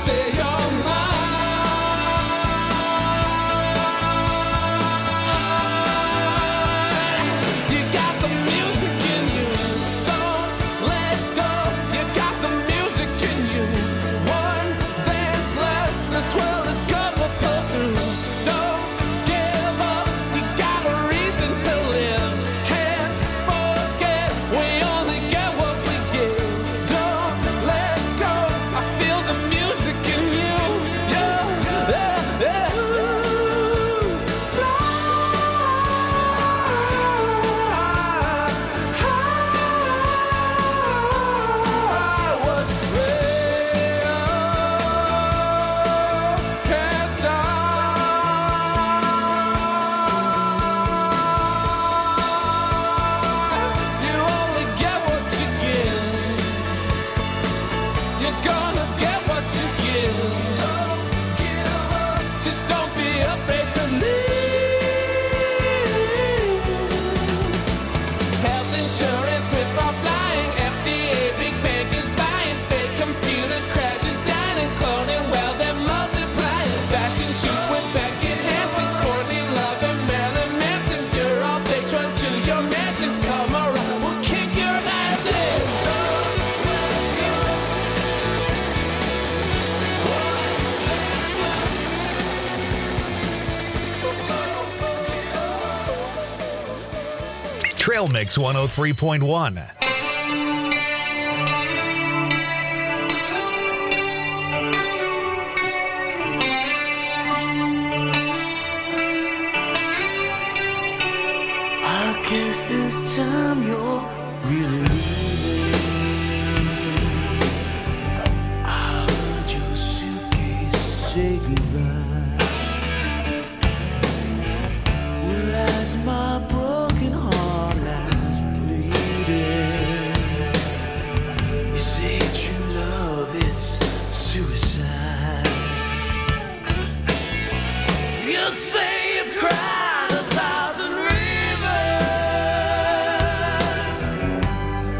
Trail Mix 103.1. I guess this time you're really leaving. I heard your suitcase say goodbye. Well, as my broken heart lies bleeding, you say true love, it's suicide. You say you've cried 1,000 rivers.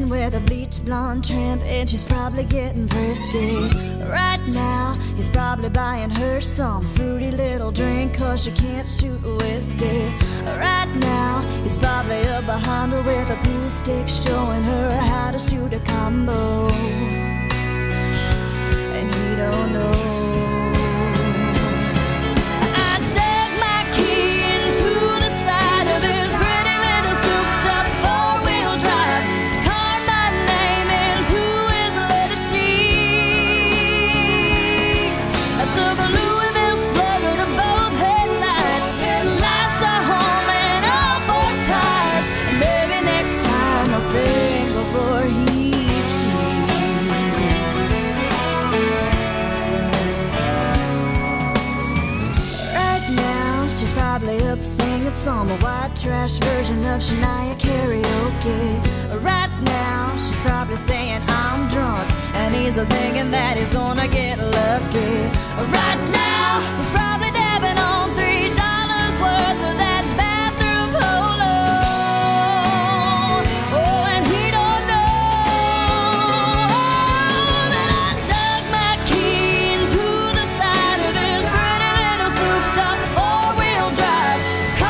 sitting with a bleach blonde tramp, and she's probably getting frisky. Right now, he's probably buying her some fruity little drink, 'cause she can't shoot whiskey. Right now, he's probably up behind her with a pool stick, showing her how to shoot a combo. And he don't know. Some white trash version of Shania karaoke. Right now, she's probably saying I'm drunk, and he's thinking that he's gonna get lucky. Right now, he's probably dabbing on $3 worth of that bathroom polo. Oh, and he don't know that I dug my key into the side of his pretty little souped-up four-wheel drive.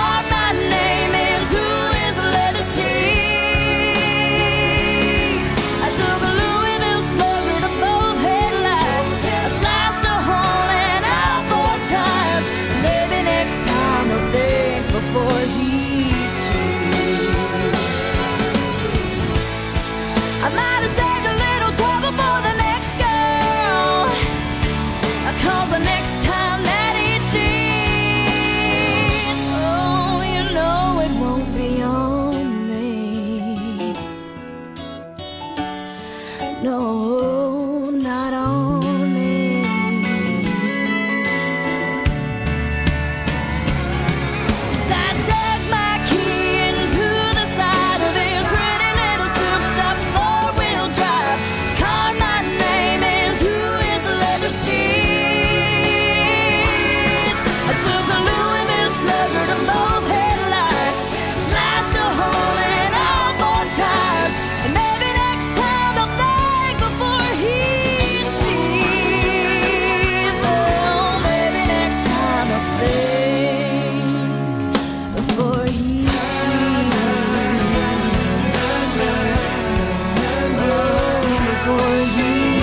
No, not on me. 'Cause I dug my key into the side of his pretty little souped-up four-wheel drive, carved my name into his leather seats. I took a Louisville Slugger to both headlights, slashed a hole in all four tires, and maybe next time I'll think before he cheats. Oh, maybe next time I'll think before he cheats. Oh, before he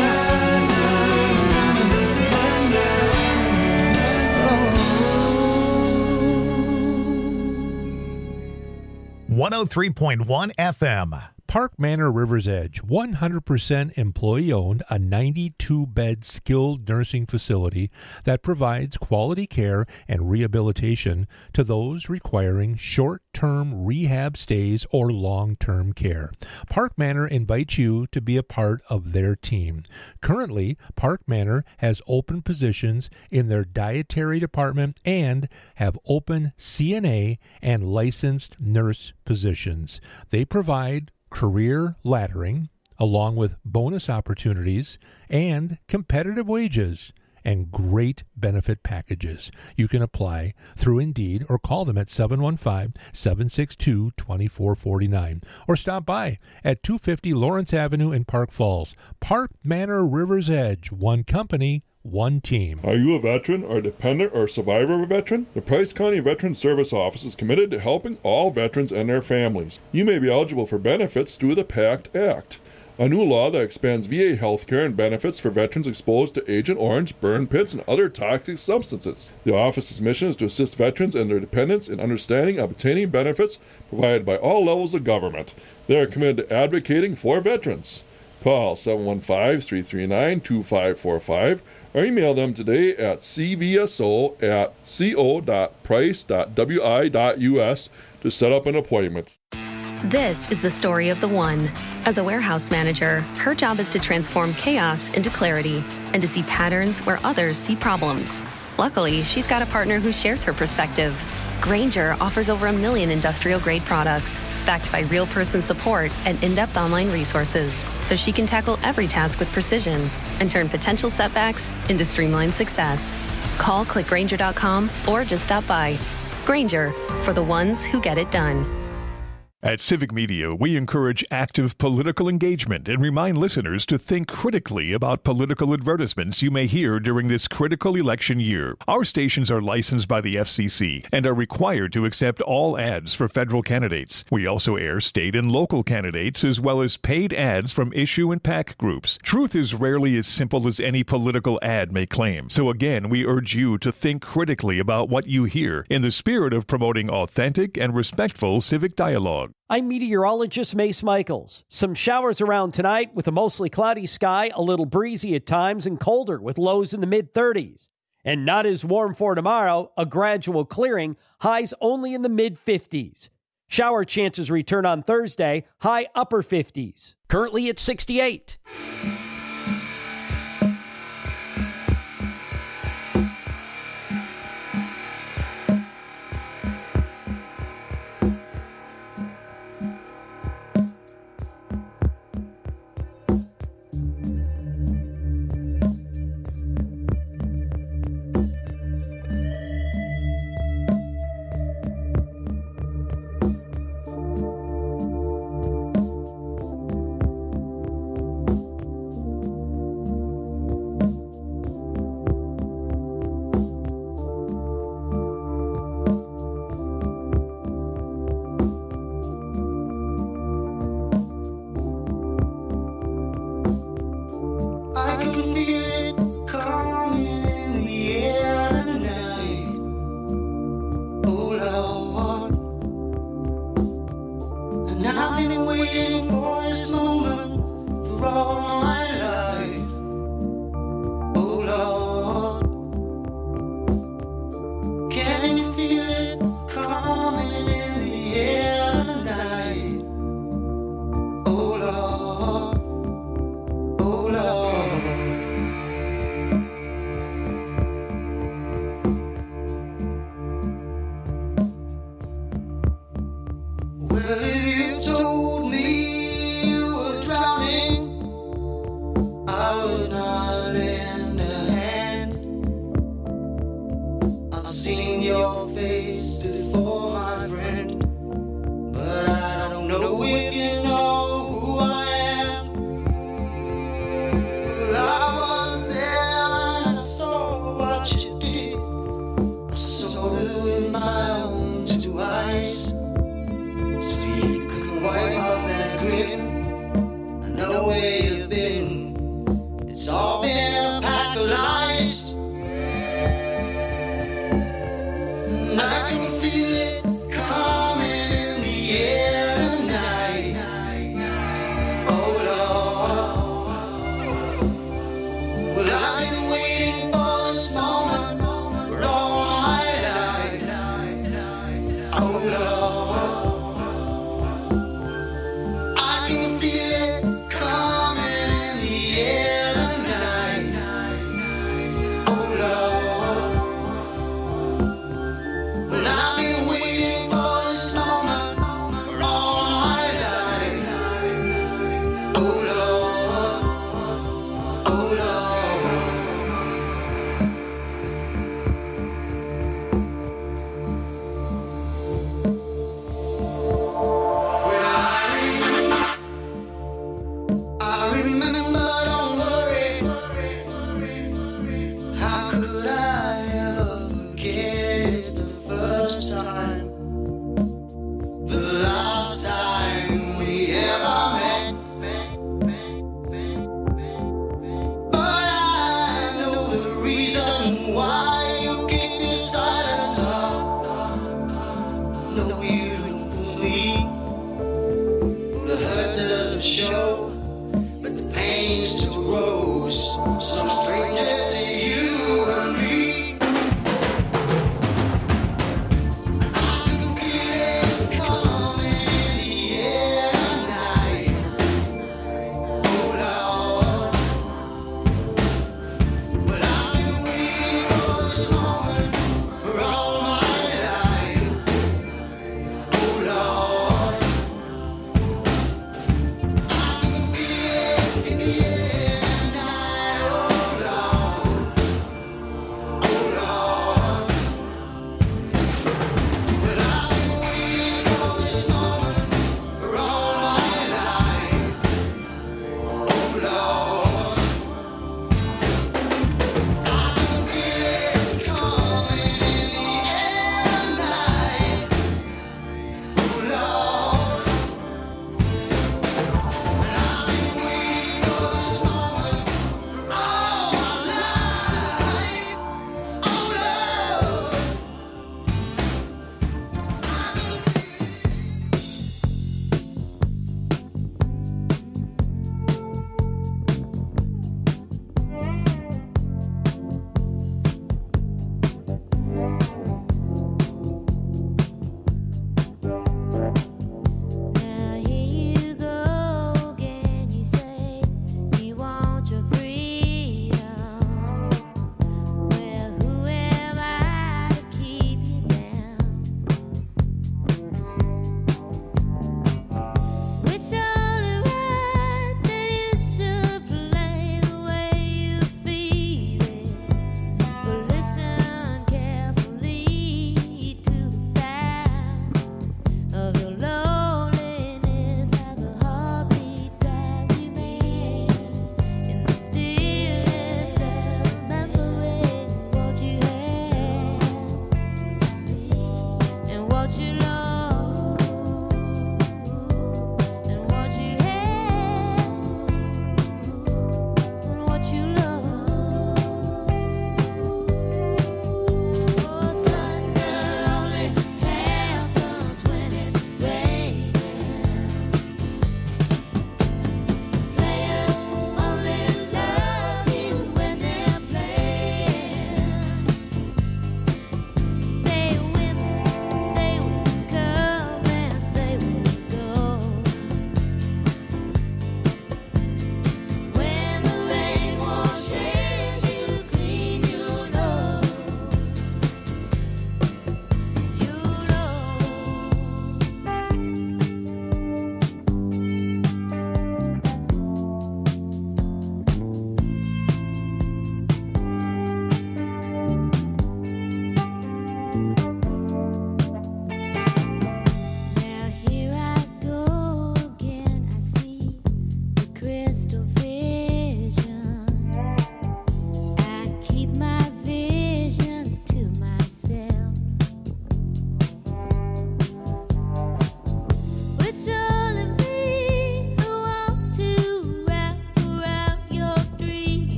cheats. 103.1 FM. Park Manor River's Edge, 100% employee-owned, a 92-bed skilled nursing facility that provides quality care and rehabilitation to those requiring short-term rehab stays or long-term care. Park Manor invites you to be a part of their team. Currently, Park Manor has open positions in their dietary department and have open CNA and licensed nurse positions. They provide career laddering, along with bonus opportunities and competitive wages and great benefit packages. You can apply through Indeed or call them at 715-762-2449 or stop by at 250 Lawrence Avenue in Park Falls. Park Manor River's Edge, one company, one team. Are you a veteran or dependent or survivor of a veteran? The Price County Veteran Service Office is committed to helping all veterans and their families. You may be eligible for benefits through the PACT Act, a new law that expands VA health care and benefits for veterans exposed to Agent Orange, burn pits, and other toxic substances. The office's mission is to assist veterans and their dependents in understanding and obtaining benefits provided by all levels of government. They are committed to advocating for veterans. Call 715-339-2545 or email them today at cvso@co.price.wi.us to set up an appointment. This is the story of the one. As a warehouse manager, her job is to transform chaos into clarity and to see patterns where others see problems. Luckily, she's got a partner who shares her perspective. Grainger offers over 1 million industrial-grade products, backed by real-person support and in-depth online resources, so she can tackle every task with precision and turn potential setbacks into streamlined success. Call clickgrainger.com or just stop by. Grainger, for the ones who get it done. At Civic Media, we encourage active political engagement and remind listeners to think critically about political advertisements you may hear during this critical election year. Our stations are licensed by the FCC and are required to accept all ads for federal candidates. We also air state and local candidates as well as paid ads from issue and PAC groups. Truth is rarely as simple as any political ad may claim. So again, we urge you to think critically about what you hear in the spirit of promoting authentic and respectful civic dialogue. I'm meteorologist Mace Michaels. Some showers around tonight with a mostly cloudy sky, a little breezy at times, and colder with lows in the mid-30s. And not as warm for tomorrow, a gradual clearing, highs only in the mid-50s. Shower chances return on Thursday, high upper 50s. Currently at 68.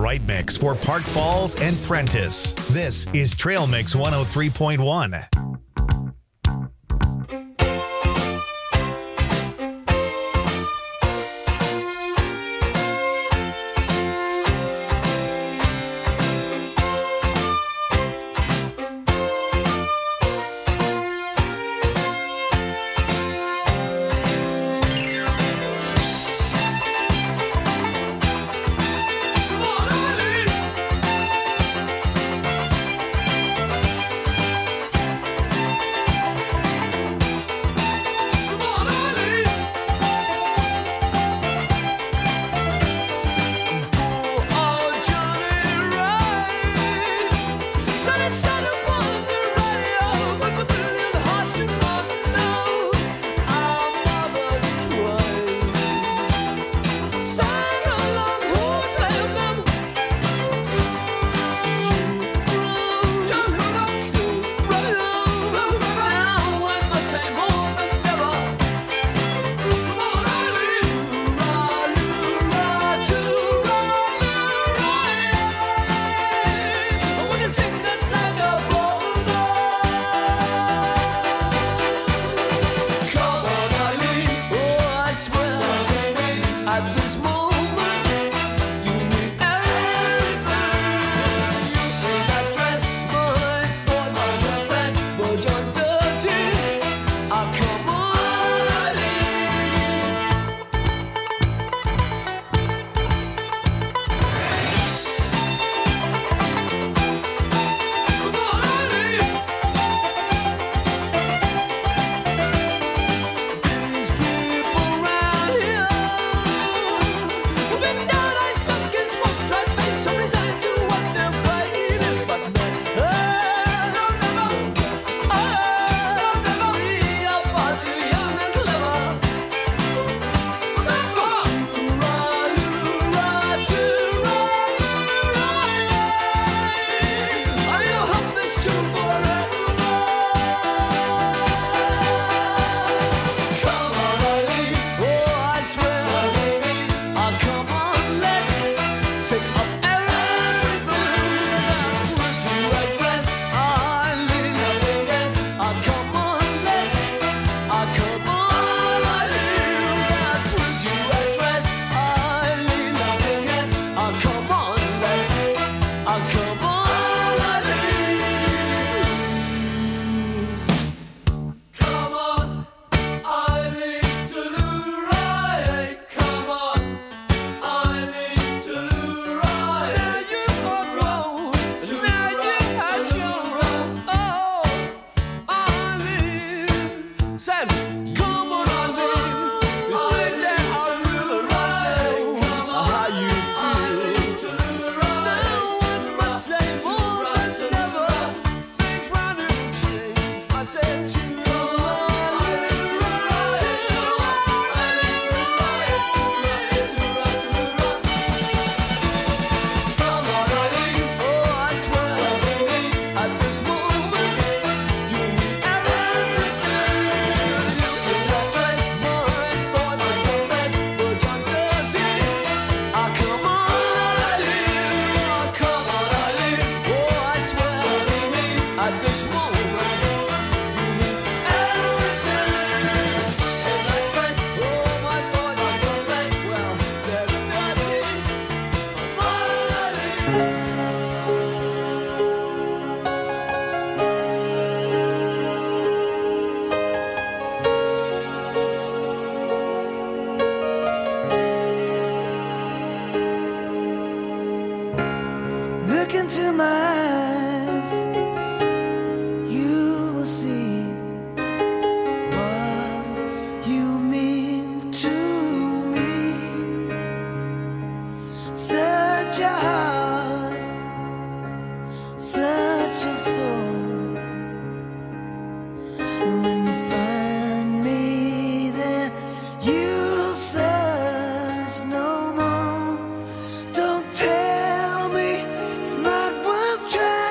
right mix for Park Falls and Prentice. This is Trail Mix 103.1. Don't tell me it's not worth trying.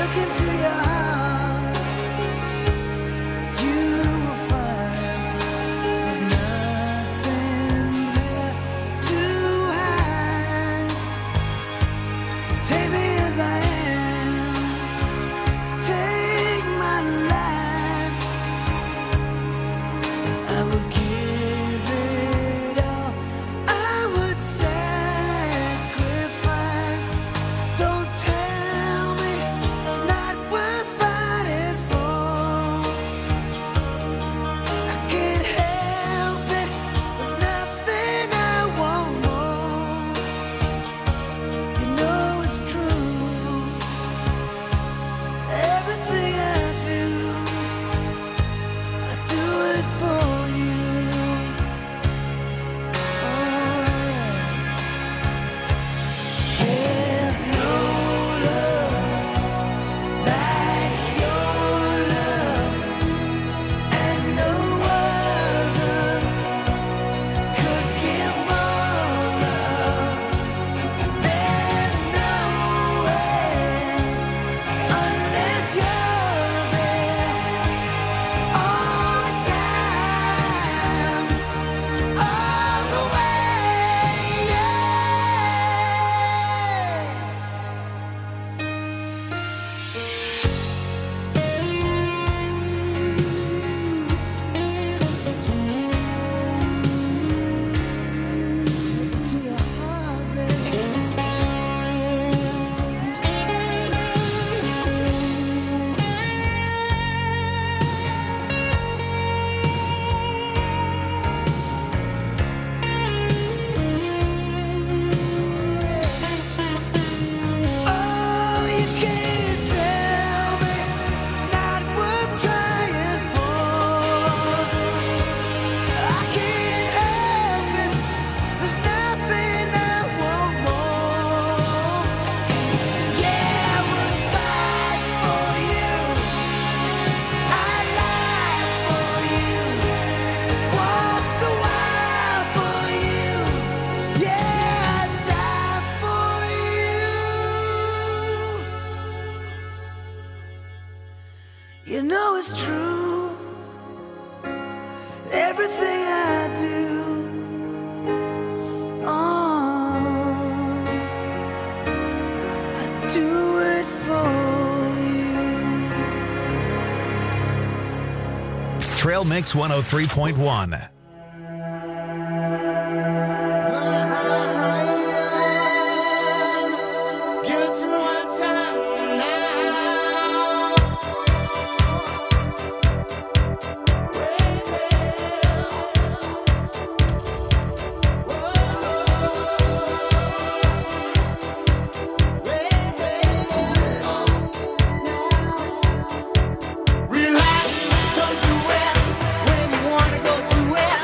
You know it's true. Everything I do, I do it for you. Trail Mix 103.1. Relax, don't do it when you wanna go to it.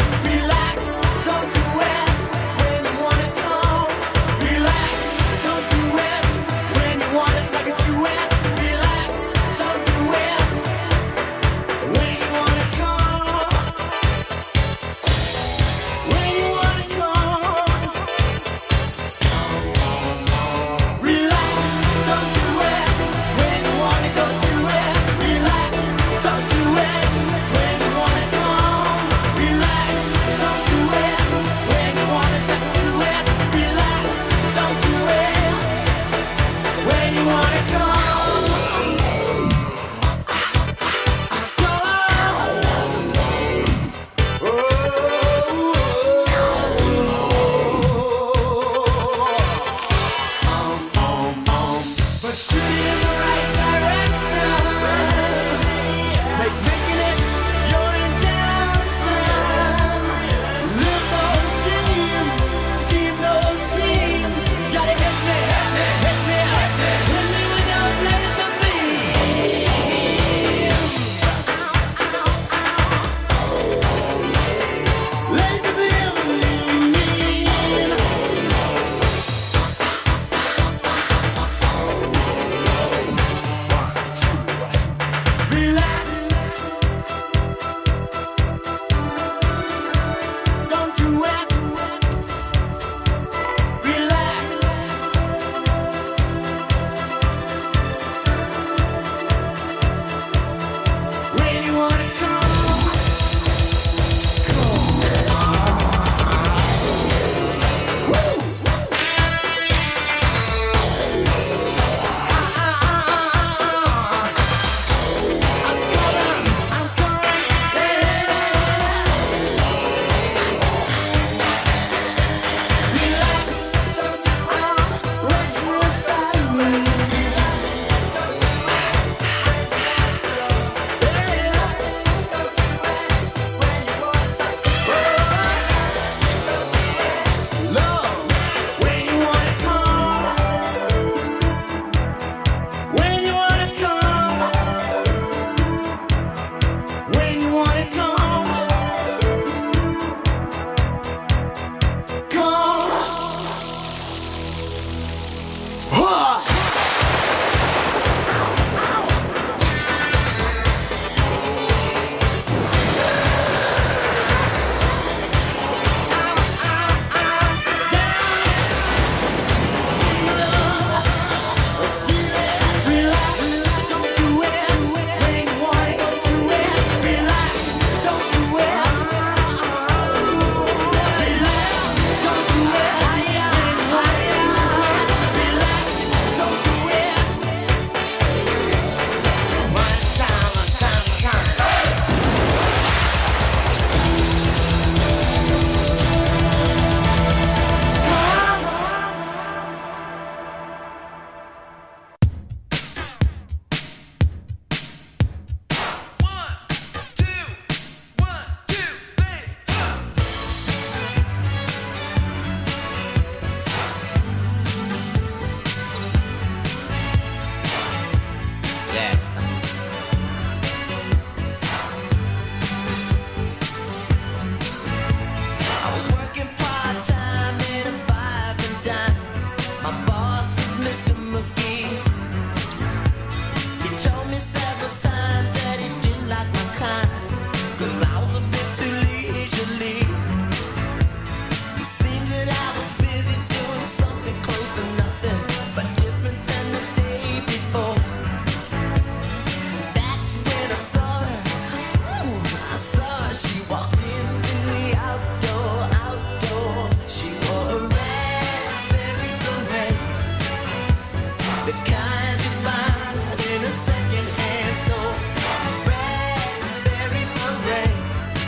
the kind you find in a second-hand store. Raspberry beret.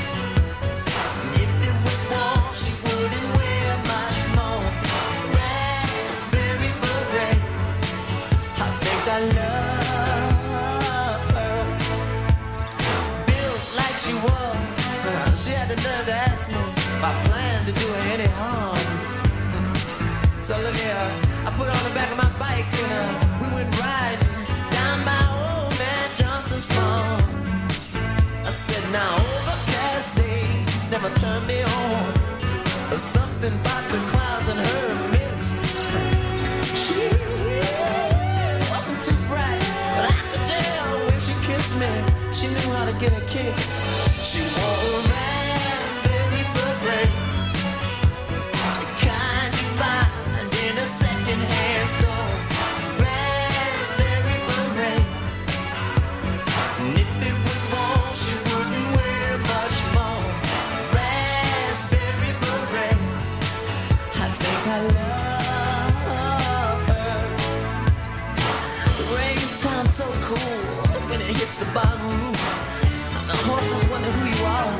If it was warm, she wouldn't wear much more. Raspberry beret. I think I love her. Built like she was, she had the nerve to ask me if I planned to do her any harm. So look here, I put her on the back of my bike and we went riding down by old man Johnson's farm. I said, now overcast days never turn me on. There's something about the clouds and her mix. She wasn't too bright, but I could tell when she kissed me, she knew how to get a kiss. She wore a raspberry beret, the kind you find in a second-hand store. Raspberry beret. And if it was warm, she wouldn't wear much more. Raspberry beret. I think I love her. The rain sounds so cool when it hits the bottom roof. The horses wonder who you are.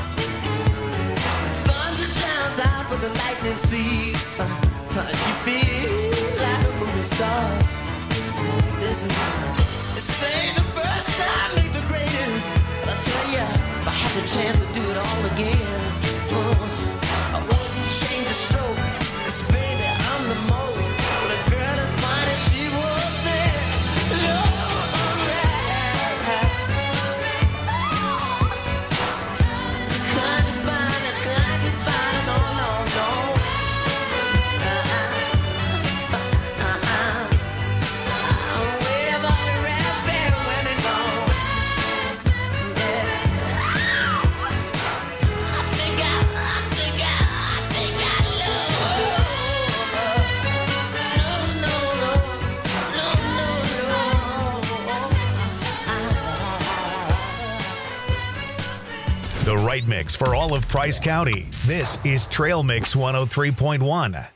Thunder drowns out, but the lightning sees. You feel like a movie star. This is, they say the first time makes the greatest. But I tell ya, if I had the chance to do it all again, I wouldn't change a stroke. 'Cause baby, I'm the most. But a girl as fine as she was there. Lord, The right mix for all of Price County. This is Trail Mix 103.1.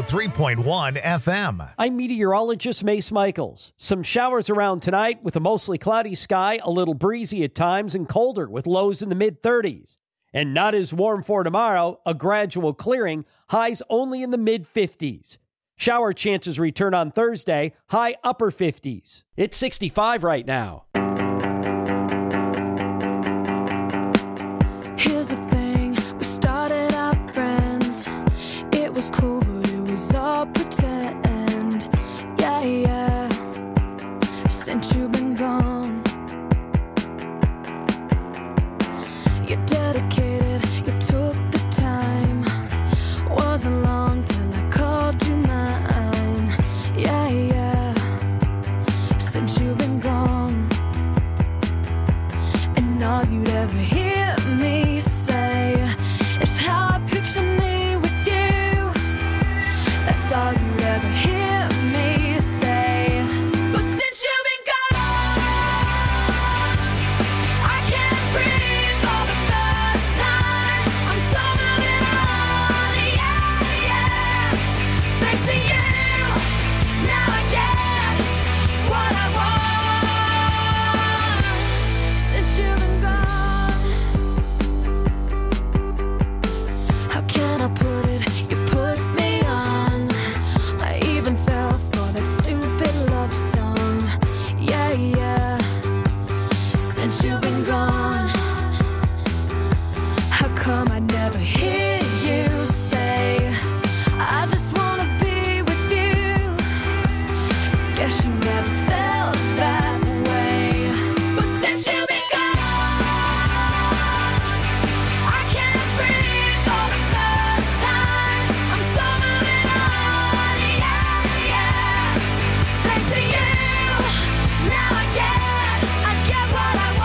103.1 FM. I'm meteorologist Mace Michaels. Some showers around tonight with a mostly cloudy sky, a little breezy at times, and colder with lows in the mid-30s. And not as warm for tomorrow, a gradual clearing, highs only in the mid-50s. Shower chances return on Thursday, high upper 50s. It's 65 right now. Here's the thing, we started out friends. It was cool, but it was all pretend. Yeah, yeah, since you've been gone. You're dedicated, you took the time. Wasn't long till I called you mine. Yeah, yeah, since you've been gone. And all you'd ever hear me say is how I picture me with you. That's all you'd ever hear me say. But since you've been gone, I can't breathe for the first time. I'm so moving on, yeah, yeah. Thanks to you, now I get what I want. Since you've been gone, how can I put it? You put me on. I even fell for that stupid love song. Yeah, yeah. Since you've been gone, how come I never hear you say, I just wanna be with you? Guess you never felt that way. But since you've been gone, I can't breathe for the first time. I'm so moving on, yeah, yeah. Thanks to you, now I get what I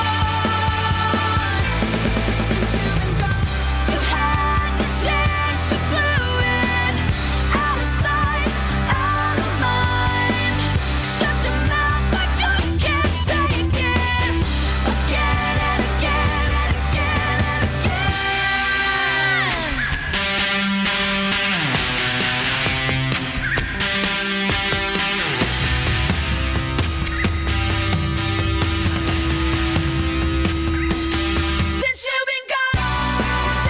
want. Since you've been gone, you had your chance, you blew it. Out of sight, out of mind. Shut your mouth, I just can't take it. Again and again and again and again. Since you've been gone,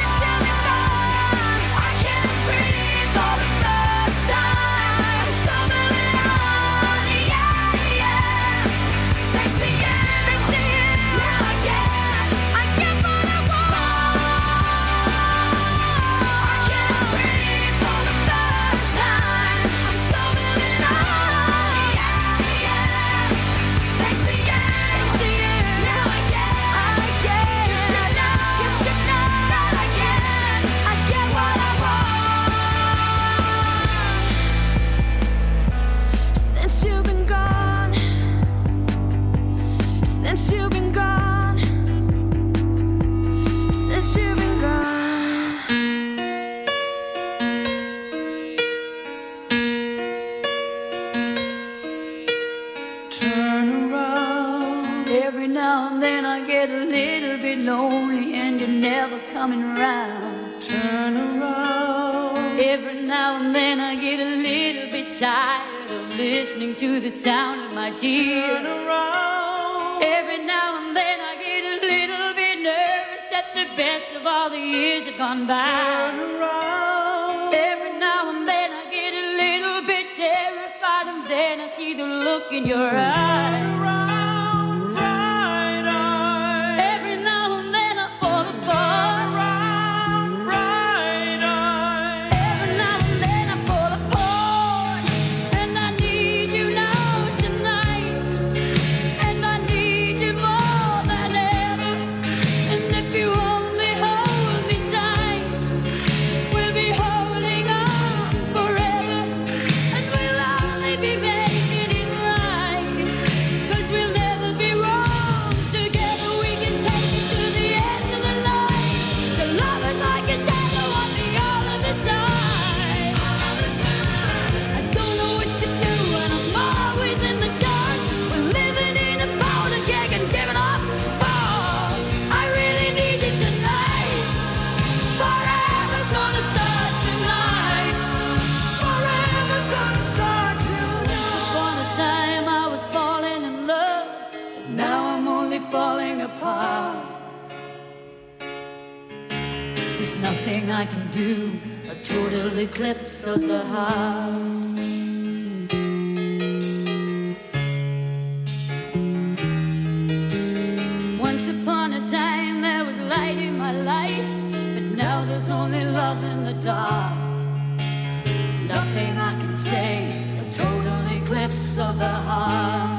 I can't breathe for the first time. So moving on, yeah, yeah. Thanks to you, now I get what I want. I can't breathe for the first time. I'm so moving on, yeah, yeah. Thanks to you, now I get. You should know that I get what I want. Since you've been gone, since you've been gone, since you've been gone. Turn around. Every now and then I get a little bit lonely and you're never coming around. Turn around. Every now and then I get a little bit tired of listening to the sound of my tears. Turn around. Every now and then I get a little bit nervous that the best of all the years have gone by. Turn around. Every now and then I get a little bit terrified and then I see the look in your eyes. Turn around, bright eyes. Every now and then I fall apart. Turn around, bright eyes. Every now and then I fall apart. And I need you now tonight. And I need you more than ever. And if you only hold me tight, we'll be holding on forever. And we'll only be making it right. 'Cause we There's nothing I can do, a total eclipse of the heart. Once upon a time there was light in my life, but now there's only love in the dark. Nothing I can say, a total eclipse of the heart.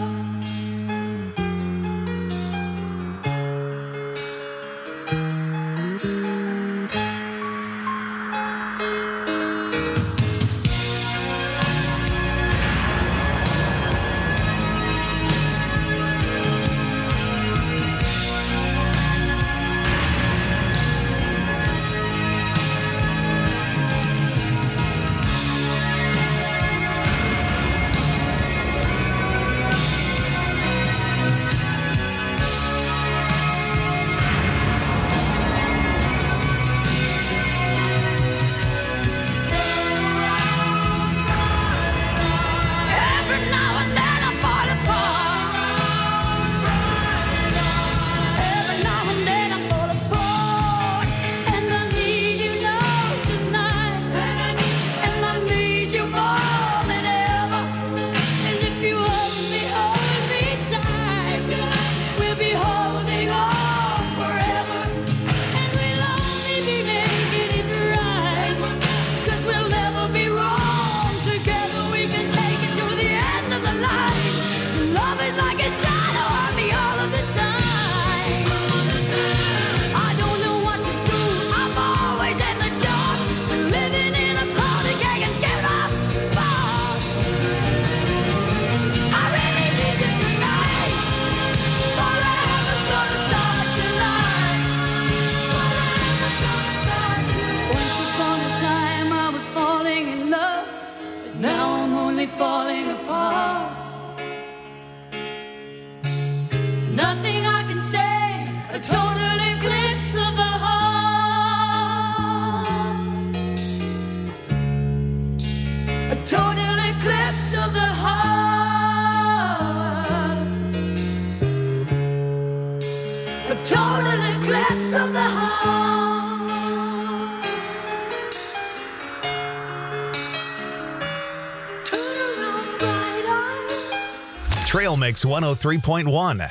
Falling apart. Nothing I can say, a total eclipse of the heart. A total eclipse of the heart. A total eclipse of the heart. Trail Mix 103.1.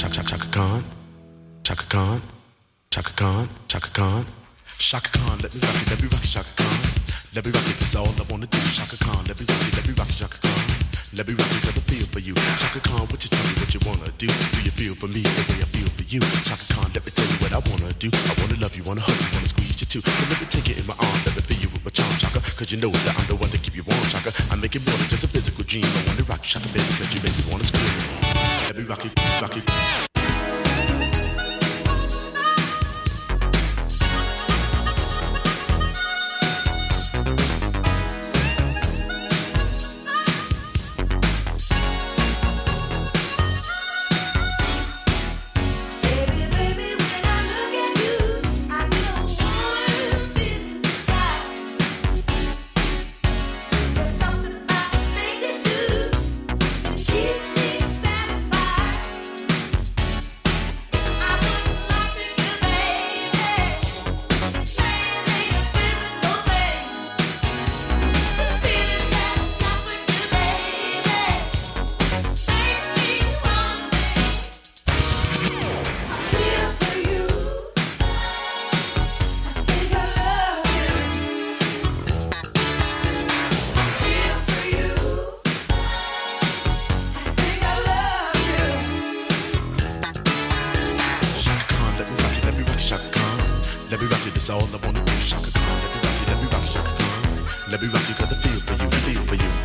Chaka Khan, Chaka Khan, Chaka Khan, Chaka Khan. Chaka Khan, let me rock it, Chaka Khan. Let me rock it, that's all I wanna do. Chaka Khan, let me rock it, Chaka Khan. Let me rock it, cause I feel for you. Chaka Khan, what you tell me what you wanna do? Do you feel for me the way I feel for you? Chaka Khan, let me tell you what I wanna do. I wanna love you, wanna hug you, wanna squeeze you too. So let me take it in my arms, let me feel you with my charm, Chaka. Cause you know that I'm the one to keep you warm, Chaka. I make it more than just a physical dream. I wanna rock you, Chaka, baby, cause you make me wanna scream. Let me rock it, rock it. Let me rock it, that's all I wanna do. Chaka Khan, let me rock it, Chaka Khan. Let me rock it, cause I feel for you,